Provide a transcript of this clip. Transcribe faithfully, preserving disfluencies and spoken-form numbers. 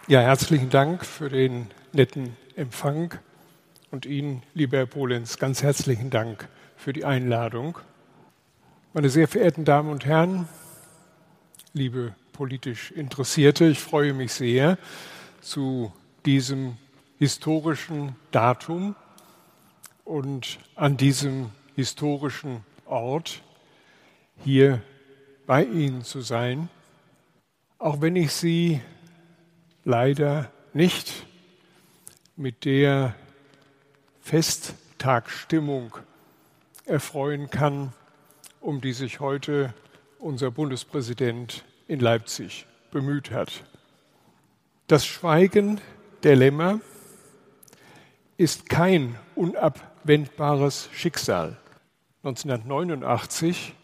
Ja, herzlichen Dank für den netten Empfang und Ihnen, lieber Herr Polenz, ganz herzlichen Dank für die Einladung. Meine sehr verehrten Damen und Herren, liebe politisch Interessierte, ich freue mich sehr, zu diesem historischen Datum und an diesem historischen Ort hier bei Ihnen zu sein, auch wenn ich Sie leider nicht mit der Festtagsstimmung erfreuen kann, um die sich heute unser Bundespräsident in Leipzig bemüht hat. Das Schweigen der Lämmer ist kein unabwendbares Schicksal. neunzehnhundertneunundachtzig